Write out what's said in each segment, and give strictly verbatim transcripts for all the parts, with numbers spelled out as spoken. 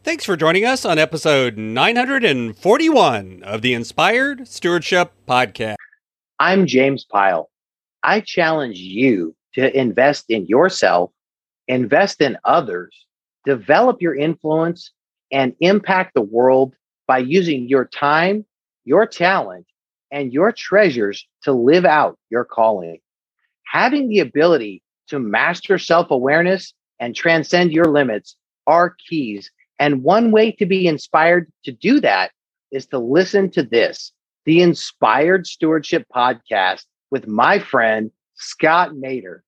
Thanks for joining us on episode nine hundred forty-one of the Inspired Stewardship Podcast. I'm James Pyle. I challenge you to invest in yourself, invest in others, develop your influence, and impact the world by using your time, your talent, and your treasures to live out your calling. Having the ability to master self-awareness and transcend your limits are keys. And one way to be inspired to do that is to listen to this, the Inspired Stewardship Podcast with my friend, Scott Mader.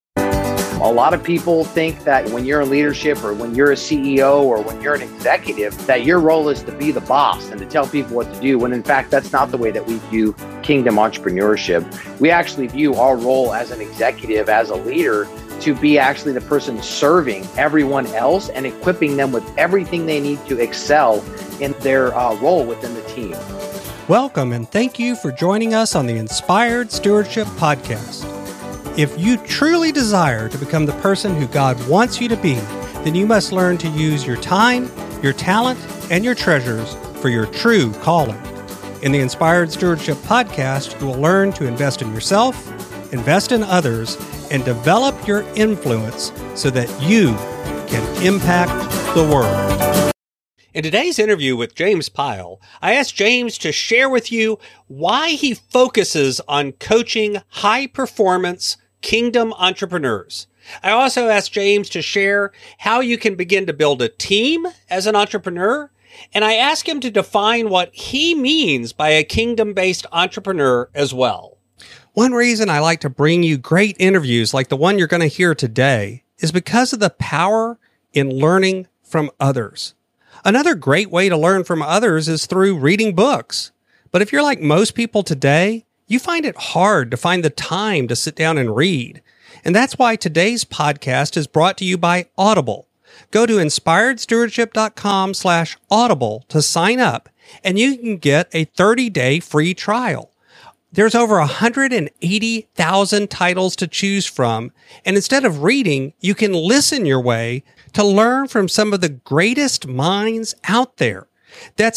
A lot of people think that when you're in leadership or when you're a C E O or when you're an executive, that your role is to be the boss and to tell people what to do, when in fact, that's not the way that we view kingdom entrepreneurship. We actually view our role as an executive, as a leader, to be actually the person serving everyone else and equipping them with everything they need to excel in their uh, role within the team. Welcome and thank you for joining us on the Inspired Stewardship Podcast. If you truly desire to become the person who God wants you to be, then you must learn to use your time, your talent, and your treasures for your true calling. In the Inspired Stewardship Podcast, you will learn to invest in yourself, invest in others, and develop your influence so that you can impact the world. In today's interview with James Pyle, I asked James to share with you why he focuses on coaching high-performance kingdom entrepreneurs. I also asked James to share how you can begin to build a team as an entrepreneur, and I asked him to define what he means by a kingdom-based entrepreneur as well. One reason I like to bring you great interviews like the one you're going to hear today is because of the power in learning from others. Another great way to learn from others is through reading books. But if you're like most people today, you find it hard to find the time to sit down and read. And that's why today's podcast is brought to you by Audible. Go to inspiredstewardship.com slash audible to sign up, and you can get a thirty-day free trial. There's over one hundred eighty thousand titles to choose from, and instead of reading, you can listen your way to learn from some of the greatest minds out there. That's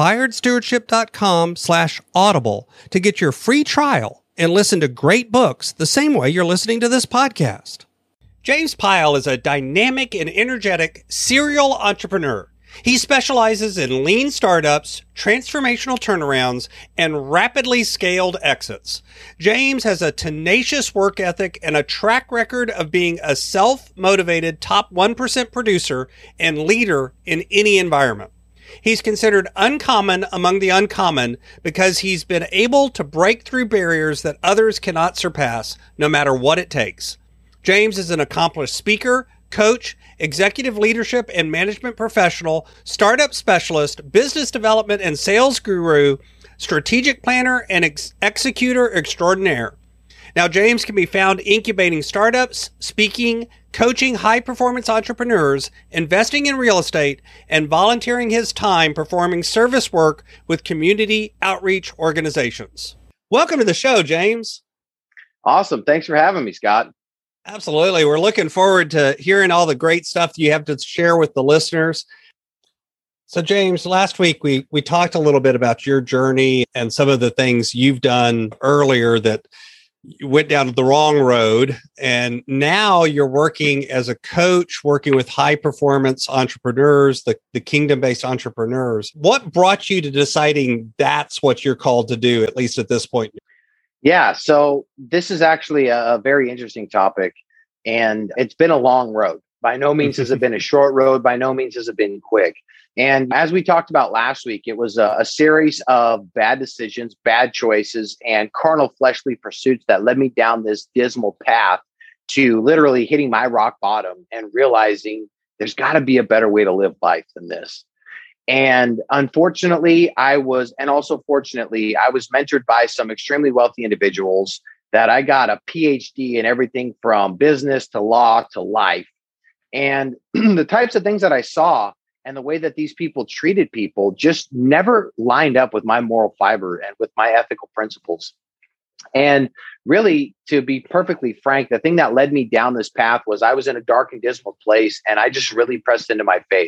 inspiredstewardship.com slash audible to get your free trial and listen to great books the same way you're listening to this podcast. James Pyle is a dynamic and energetic serial entrepreneur. He specializes in lean startups, transformational turnarounds, and rapidly scaled exits. James has a tenacious work ethic and a track record of being a self-motivated top one percent producer and leader in any environment. He's considered uncommon among the uncommon because he's been able to break through barriers that others cannot surpass, no matter what it takes. James is an accomplished speaker, coach, executive leadership and management professional, startup specialist, business development and sales guru, strategic planner, and ex- executor extraordinaire. Now, James can be found incubating startups, speaking, coaching high-performance entrepreneurs, investing in real estate, and volunteering his time performing service work with community outreach organizations. Welcome to the show, James. Awesome. Thanks for having me, Scott. Absolutely. We're looking forward to hearing all the great stuff you have to share with the listeners. So, James, last week we we talked a little bit about your journey and some of the things you've done earlier that you went down the wrong road. And now you're working as a coach, working with high performance entrepreneurs, the, the kingdom-based entrepreneurs. What brought you to deciding that's what you're called to do, at least at this point? Yeah, so this is actually a, a very interesting topic, and it's been a long road. By no means has it been a short road. By no means has it been quick. And as we talked about last week, it was a, a series of bad decisions, bad choices, and carnal fleshly pursuits that led me down this dismal path to literally hitting my rock bottom and realizing there's got to be a better way to live life than this. And unfortunately, I was, and also fortunately, I was mentored by some extremely wealthy individuals that I got a P H D in everything from business to law to life. And the types of things that I saw and the way that these people treated people just never lined up with my moral fiber and with my ethical principles. And really, to be perfectly frank, the thing that led me down this path was I was in a dark and dismal place, and I just really pressed into my faith.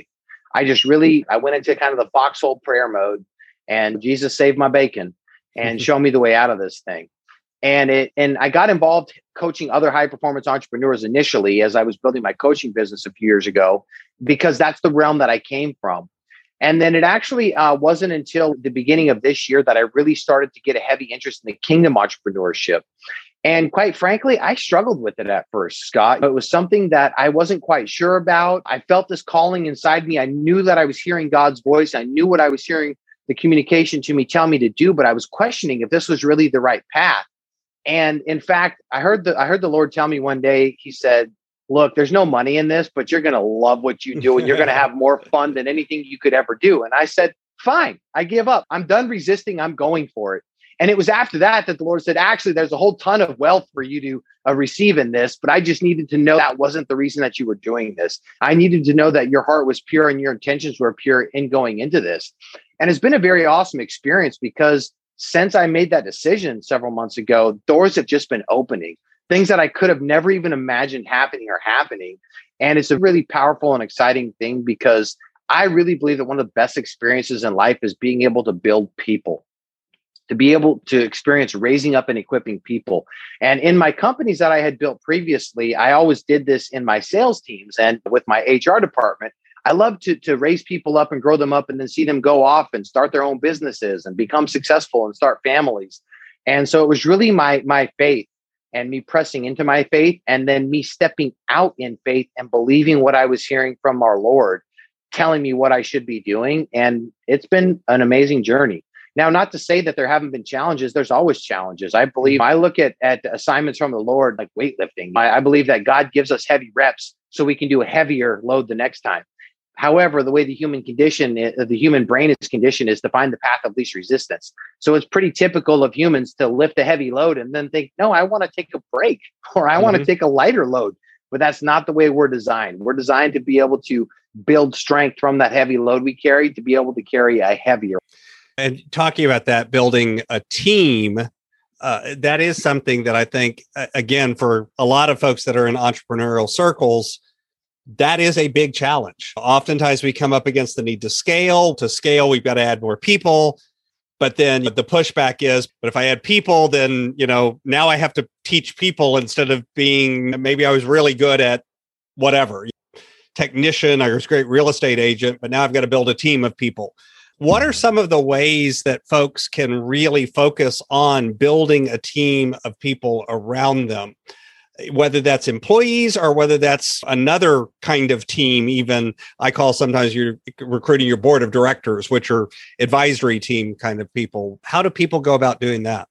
I just really, I went into kind of the foxhole prayer mode, and Jesus saved my bacon and show me the way out of this thing. And it, and I got involved coaching other high performance entrepreneurs initially as I was building my coaching business a few years ago, because that's the realm that I came from. And then it actually uh, wasn't until the beginning of this year that I really started to get a heavy interest in the kingdom entrepreneurship. And quite frankly, I struggled with it at first, Scott. It was something that I wasn't quite sure about. I felt this calling inside me. I knew that I was hearing God's voice. I knew what I was hearing the communication to me tell me to do, but I was questioning if this was really the right path. And in fact, I heard the I heard the Lord tell me one day, he said, look, there's no money in this, but you're going to love what you do, and you're going to have more fun than anything you could ever do. And I said, fine, I give up. I'm done resisting. I'm going for it. And it was after that that the Lord said, actually, there's a whole ton of wealth for you to uh, receive in this, but I just needed to know that wasn't the reason that you were doing this. I needed to know that your heart was pure and your intentions were pure in going into this. And it's been a very awesome experience, because since I made that decision several months ago, doors have just been opening. Things that I could have never even imagined happening are happening. And it's a really powerful and exciting thing, because I really believe that one of the best experiences in life is being able to build people, to be able to experience raising up and equipping people. And in my companies that I had built previously, I always did this in my sales teams and with my H R department. I love to, to raise people up and grow them up and then see them go off and start their own businesses and become successful and start families. And so it was really my, my faith and me pressing into my faith, and then me stepping out in faith and believing what I was hearing from our Lord, telling me what I should be doing. And it's been an amazing journey. Now, not to say that there haven't been challenges. There's always challenges. I believe I look at, at assignments from the Lord like weightlifting. I, I believe that God gives us heavy reps so we can do a heavier load the next time. However, the way the human condition, the human brain is conditioned, is to find the path of least resistance. So it's pretty typical of humans to lift a heavy load and then think, no, I want to take a break, or I mm-hmm. want to take a lighter load. But that's not the way we're designed. We're designed to be able to build strength from that heavy load we carry to be able to carry a heavier. And talking about that, building a team, uh, that is something that I think, uh, again, for a lot of folks that are in entrepreneurial circles, that is a big challenge. Oftentimes we come up against the need to scale. To scale, we've got to add more people. But then the pushback is, but if I add people, then, you know, now I have to teach people instead of being, maybe I was really good at whatever, technician, I was a great real estate agent, but now I've got to build a team of people. What are some of the ways that folks can really focus on building a team of people around them? Whether that's employees or whether that's another kind of team, even I call sometimes you're recruiting your board of directors, which are advisory team kind of people. How do people go about doing that?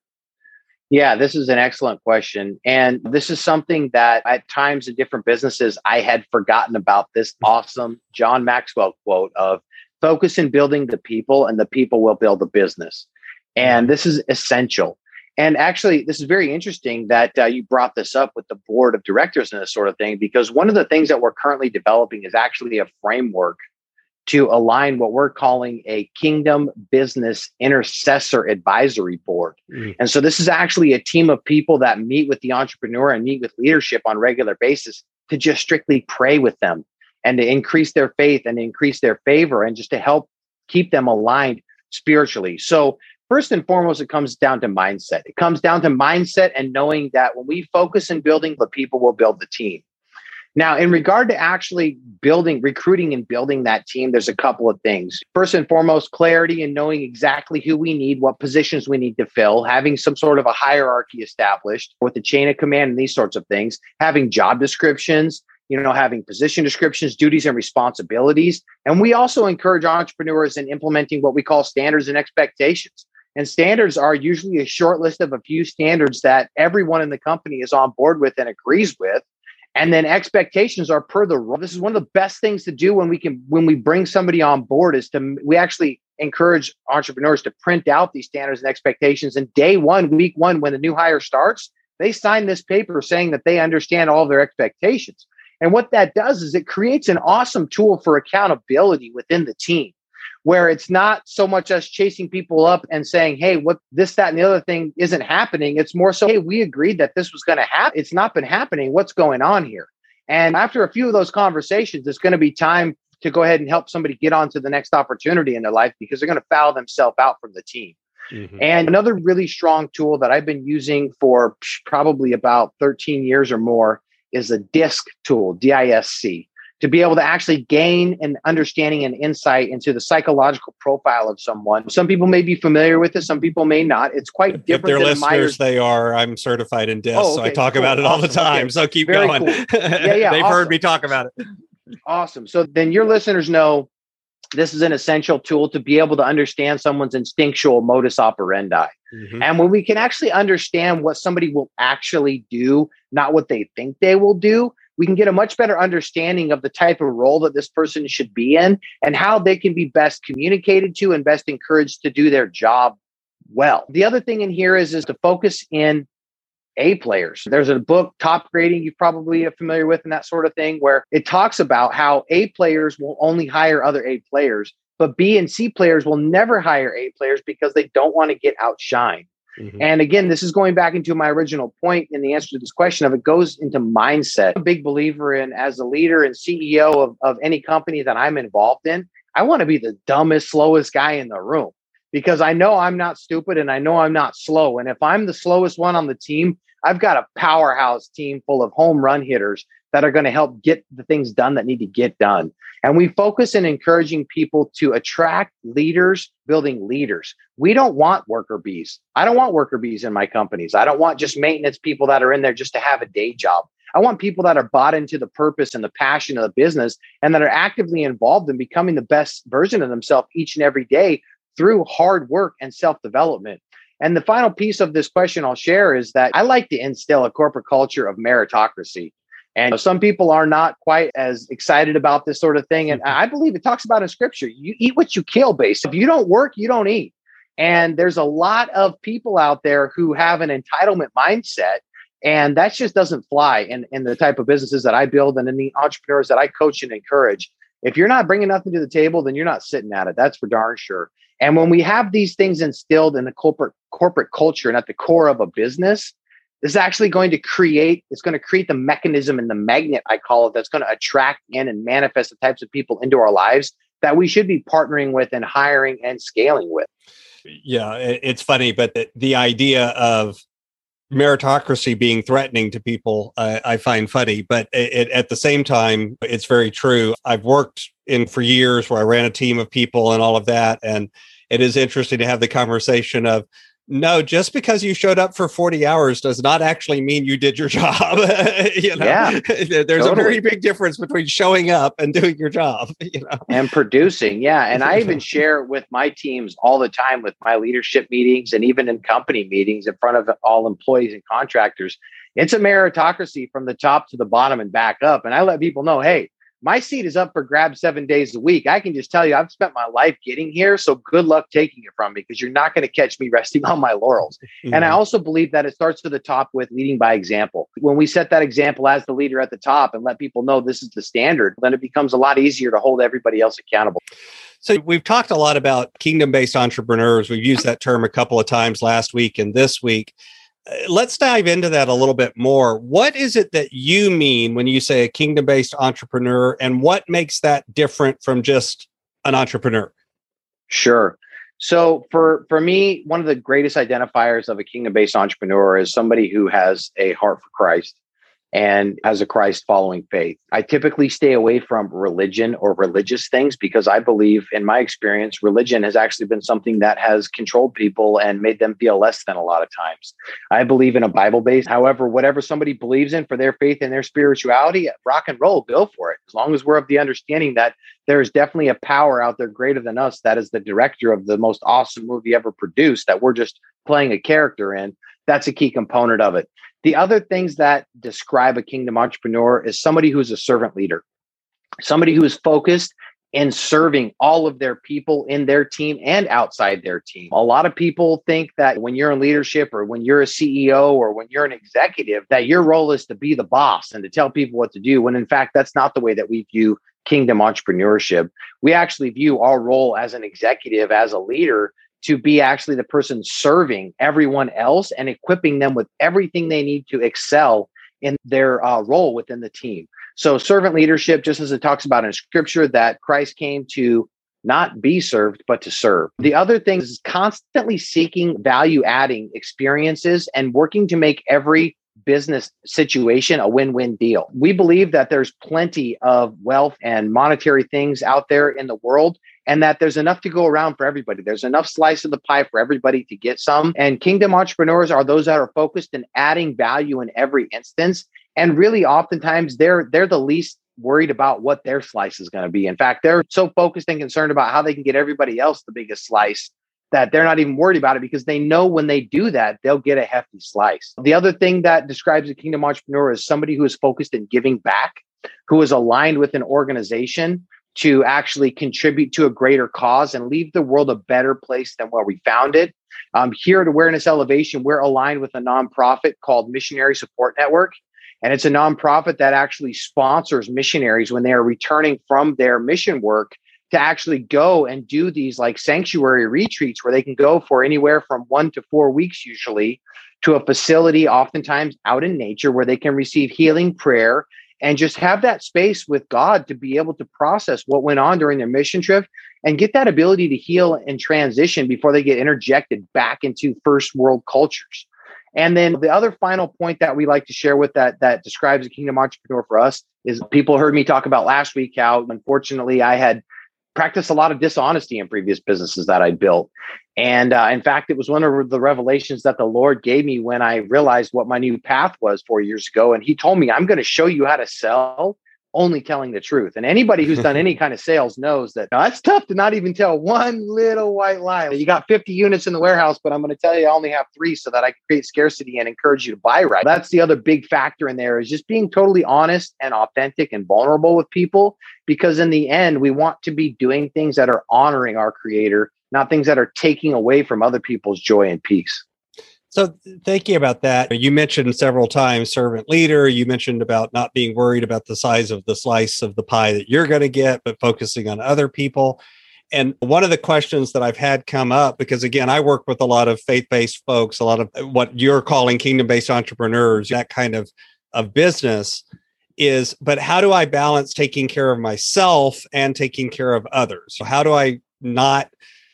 Yeah, this is an excellent question. And this is something that at times in different businesses, I had forgotten about this awesome John Maxwell quote of focus in building the people, and the people will build the business. And this is essential. And actually, this is very interesting that uh, you brought this up with the board of directors and this sort of thing, because one of the things that we're currently developing is actually a framework to align what we're calling a Kingdom Business Intercessor Advisory Board. Mm-hmm. And so this is actually a team of people that meet with the entrepreneur and meet with leadership on a regular basis to just strictly pray with them and to increase their faith and increase their favor and just to help keep them aligned spiritually. So first and foremost, it comes down to mindset. It comes down to mindset and knowing that when we focus on building, the people will build the team. Now, in regard to actually building, recruiting and building that team, there's a couple of things. First and foremost, clarity and knowing exactly who we need, what positions we need to fill, having some sort of a hierarchy established with the chain of command and these sorts of things, having job descriptions, you know, having position descriptions, duties, and responsibilities. And we also encourage entrepreneurs in implementing what we call standards and expectations. And standards are usually a short list of a few standards that everyone in the company is on board with and agrees with. And then expectations are per the rule. This is one of the best things to do when we can, when we bring somebody on board, is to, we actually encourage entrepreneurs to print out these standards and expectations. And day one, week one, when the new hire starts, they sign this paper saying that they understand all of their expectations. And what that does is it creates an awesome tool for accountability within the team, where it's not so much us chasing people up and saying, hey, what this, that, and the other thing isn't happening. It's more so, hey, we agreed that this was going to happen. It's not been happening. What's going on here? And after a few of those conversations, it's going to be time to go ahead and help somebody get on to the next opportunity in their life because they're going to foul themselves out from the team. Mm-hmm. And another really strong tool that I've been using for probably about thirteen years or more is the DISC tool, D I S C, to be able to actually gain an understanding and insight into the psychological profile of someone. Some people may be familiar with this, some people may not. It's quite different. If they're than listeners, Myers- they are. I'm certified in DISC, oh, okay, so I talk cool. about it all awesome. the time. Okay. So keep Very going. Cool. Yeah, yeah, They've awesome. heard me talk about it. Awesome. So then your listeners know this is an essential tool to be able to understand someone's instinctual modus operandi. Mm-hmm. And when we can actually understand what somebody will actually do, not what they think they will do, we can get a much better understanding of the type of role that this person should be in and how they can be best communicated to and best encouraged to do their job well. The other thing in here is, is to focus in A players. There's a book, Top Grading, you probably are familiar with, and that sort of thing, where it talks about how A players will only hire other A players, but B and C players will never hire A players because they don't want to get outshined. Mm-hmm. And again, this is going back into my original point in the answer to this question of it goes into mindset. I'm a big believer in, as a leader and C E O of, of any company that I'm involved in, I want to be the dumbest, slowest guy in the room because I know I'm not stupid and I know I'm not slow. And if I'm the slowest one on the team, I've got a powerhouse team full of home run hitters that are going to help get the things done that need to get done. And we focus in encouraging people to attract leaders, building leaders. We don't want worker bees. I don't want worker bees in my companies. I don't want just maintenance people that are in there just to have a day job. I want people that are bought into the purpose and the passion of the business and that are actively involved in becoming the best version of themselves each and every day through hard work and self-development. And the final piece of this question I'll share is that I like to instill a corporate culture of meritocracy. And some people are not quite as excited about this sort of thing. And I believe it talks about in scripture, you eat what you kill, basically. If you don't work, you don't eat. And there's a lot of people out there who have an entitlement mindset. And that just doesn't fly in, in the type of businesses that I build and in the entrepreneurs that I coach and encourage. If you're not bringing nothing to the table, then you're not sitting at it. That's for darn sure. And when we have these things instilled in the corporate corporate culture and at the core of a business, this is actually going to create, it's going to create the mechanism and the magnet, I call it, that's going to attract in and manifest the types of people into our lives that we should be partnering with and hiring and scaling with. Yeah, it's funny, but the, the idea of meritocracy being threatening to people, uh, I find funny, but it, it, at the same time, it's very true. I've worked in for years where I ran a team of people and all of that. And it is interesting to have the conversation of, no, just because you showed up for forty hours does not actually mean you did your job. you know, yeah, there's totally. a very big difference between showing up and doing your job, you know, and producing. Yeah. And I even share with my teams all the time with my leadership meetings and even in company meetings in front of all employees and contractors. It's a meritocracy from the top to the bottom and back up. And I let people know, hey, my seat is up for grabs seven days a week. I can just tell you, I've spent my life getting here. So good luck taking it from me because you're not going to catch me resting on my laurels. Mm-hmm. And I also believe that it starts to the top with leading by example. When we set that example as the leader at the top and let people know this is the standard, then it becomes a lot easier to hold everybody else accountable. So we've talked a lot about kingdom-based entrepreneurs. We've used that term a couple of times last week and this week. Let's dive into that a little bit more. What is it that you mean when you say a kingdom-based entrepreneur, and what makes that different from just an entrepreneur? Sure. So for, for me, one of the greatest identifiers of a kingdom-based entrepreneur is somebody who has a heart for Christ and has a Christ following faith. I typically stay away from religion or religious things because I believe, in my experience, religion has actually been something that has controlled people and made them feel less than a lot of times. I believe in a Bible-based. However, whatever somebody believes in for their faith and their spirituality, rock and roll, go for it. As long as we're of the understanding that there is definitely a power out there greater than us that is the director of the most awesome movie ever produced that we're just playing a character in. That's a key component of it. The other things that describe a kingdom entrepreneur is somebody who's a servant leader, somebody who is focused in serving all of their people in their team and outside their team. A lot of people think that when you're in leadership or when you're a C E O or when you're an executive, that your role is to be the boss and to tell people what to do, when in fact, that's not the way that we view kingdom entrepreneurship. We actually view our role as an executive, as a leader, to be actually the person serving everyone else and equipping them with everything they need to excel in their uh, role within the team. So servant leadership, just as it talks about in scripture, that Christ came to not be served, but to serve. The other thing is constantly seeking value adding experiences and working to make every business situation a win-win deal. We believe that there's plenty of wealth and monetary things out there in the world, and that there's enough to go around for everybody. There's enough slice of the pie for everybody to get some. And kingdom entrepreneurs are those that are focused in adding value in every instance. And really, oftentimes, they're they're the least worried about what their slice is going to be. In fact, they're so focused and concerned about how they can get everybody else the biggest slice that they're not even worried about it, because they know when they do that, they'll get a hefty slice. The other thing that describes a kingdom entrepreneur is somebody who is focused in giving back, who is aligned with an organization to actually contribute to a greater cause and leave the world a better place than where we found it. Um, here at Awareness Elevation, we're aligned with a nonprofit called Missionary Support Network. And it's a nonprofit that actually sponsors missionaries when they are returning from their mission work to actually go and do these like sanctuary retreats where they can go for anywhere from one to four weeks, usually, to a facility, oftentimes out in nature, where they can receive healing prayer and just have that space with God to be able to process what went on during their mission trip and get that ability to heal and transition before they get interjected back into first world cultures. And then the other final point that we like to share with that that describes a kingdom entrepreneur for us is people heard me talk about last week how, unfortunately, I had practiced a lot of dishonesty in previous businesses that I built. And uh, in fact, it was one of the revelations that the Lord gave me when I realized what my new path was four years ago. And he told me, I'm going to show you how to sell only telling the truth. And anybody who's done any kind of sales knows that now, that's tough to not even tell one little white lie. You got fifty units in the warehouse, but I'm going to tell you I only have three so that I can create scarcity and encourage you to buy right. That's the other big factor in there, is just being totally honest and authentic and vulnerable with people, because in the end, we want to be doing things that are honoring our Creator, not things that are taking away from other people's joy and peace. So thinking about that, you mentioned several times servant leader. You mentioned about not being worried about the size of the slice of the pie that you're going to get, but focusing on other people. And one of the questions that I've had come up, because again, I work with a lot of faith-based folks, a lot of what you're calling kingdom-based entrepreneurs, that kind of, of business is, but how do I balance taking care of myself and taking care of others? So how do I not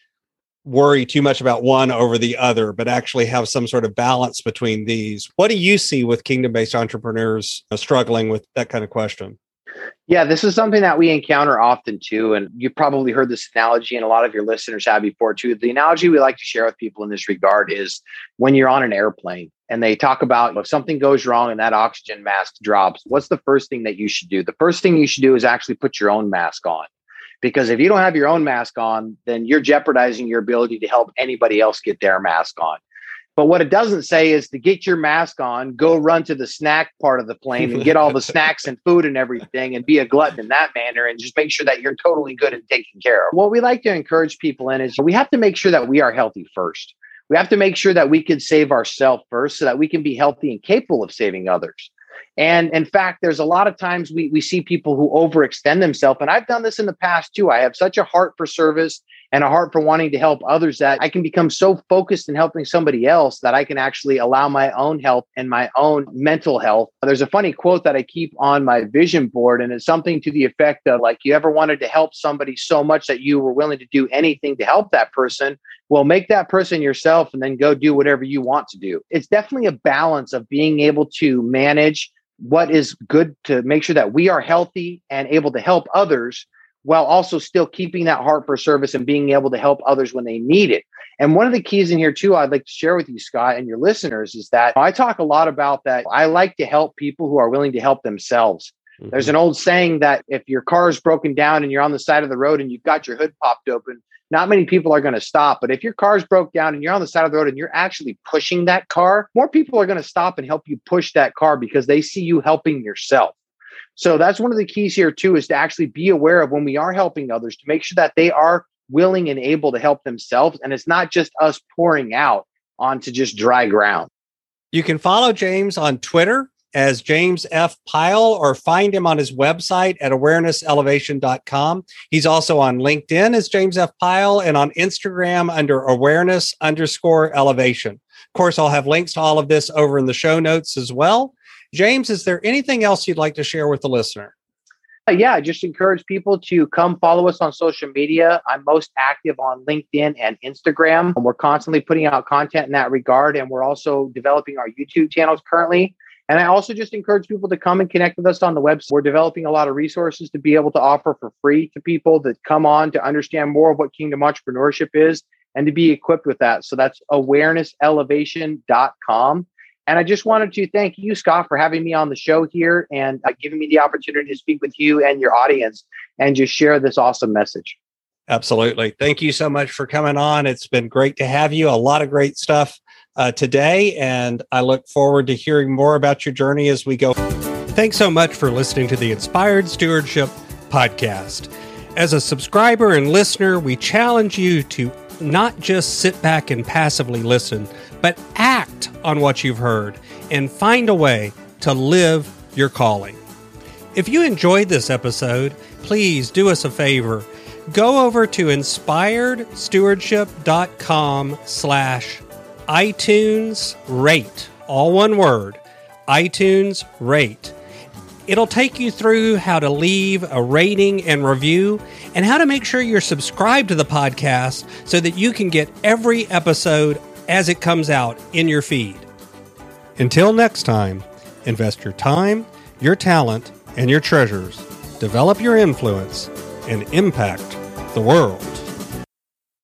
worry too much about one over the other, but actually have some sort of balance between these? What do you see with kingdom-based entrepreneurs struggling with that kind of question? Yeah, this is something that we encounter often too. And you've probably heard this analogy, and a lot of your listeners have before too. The analogy we like to share with people in this regard is when you're on an airplane and they talk about if something goes wrong and that oxygen mask drops, what's the first thing that you should do? The first thing you should do is actually put your own mask on. Because if you don't have your own mask on, then you're jeopardizing your ability to help anybody else get their mask on. But what it doesn't say is to get your mask on, go run to the snack part of the plane and get all the snacks and food and everything and be a glutton in that manner and just make sure that you're totally good and taken care of. What we like to encourage people in is we have to make sure that we are healthy first. We have to make sure that we can save ourselves first so that we can be healthy and capable of saving others. And in fact, there's a lot of times we, we see people who overextend themselves. And I've done this in the past too. I have such a heart for service and a heart for wanting to help others that I can become so focused in helping somebody else that I can actually allow my own health and my own mental health. There's a funny quote that I keep on my vision board, and it's something to the effect of like, you ever wanted to help somebody so much that you were willing to do anything to help that person? Well, make that person yourself and then go do whatever you want to do. It's definitely a balance of being able to manage what is good to make sure that we are healthy and able to help others, while also still keeping that heart for service and being able to help others when they need it. And one of the keys in here too, I'd like to share with you, Scott, and your listeners, is that I talk a lot about that. I like to help people who are willing to help themselves. Mm-hmm. There's an old saying that if your car is broken down and you're on the side of the road and you've got your hood popped open, not many people are going to stop. But if your car's broke down and you're on the side of the road and you're actually pushing that car, more people are going to stop and help you push that car because they see you helping yourself. So that's one of the keys here too, is to actually be aware of when we are helping others, to make sure that they are willing and able to help themselves. And it's not just us pouring out onto just dry ground. You can follow James on Twitter as James F. Pyle, or find him on his website at awareness elevation dot com. He's also on LinkedIn as James F. Pyle and on Instagram under awareness underscore elevation. Of course, I'll have links to all of this over in the show notes as well. James, is there anything else you'd like to share with the listener? Uh, yeah, I just encourage people to come follow us on social media. I'm most active on LinkedIn and Instagram. We're constantly putting out content in that regard, and we're also developing our YouTube channels currently. And I also just encourage people to come and connect with us on the website. We're developing a lot of resources to be able to offer for free to people that come on to understand more of what Kingdom Entrepreneurship is and to be equipped with that. So that's awareness elevation dot com. And I just wanted to thank you, Scott, for having me on the show here and uh, giving me the opportunity to speak with you and your audience and just share this awesome message. Absolutely. Thank you so much for coming on. It's been great to have you. A lot of great stuff uh, today. And I look forward to hearing more about your journey as we go. Thanks so much for listening to the Inspired Stewardship Podcast. As a subscriber and listener, we challenge you to not just sit back and passively listen, but act on what you've heard and find a way to live your calling. If you enjoyed this episode, please do us a favor. Go over to inspired stewardship dot com slash iTunes rate, all one word, iTunes rate. It'll take you through how to leave a rating and review and how to make sure you're subscribed to the podcast so that you can get every episode as it comes out in your feed. Until next time, invest your time, your talent, and your treasures. Develop your influence and impact the world.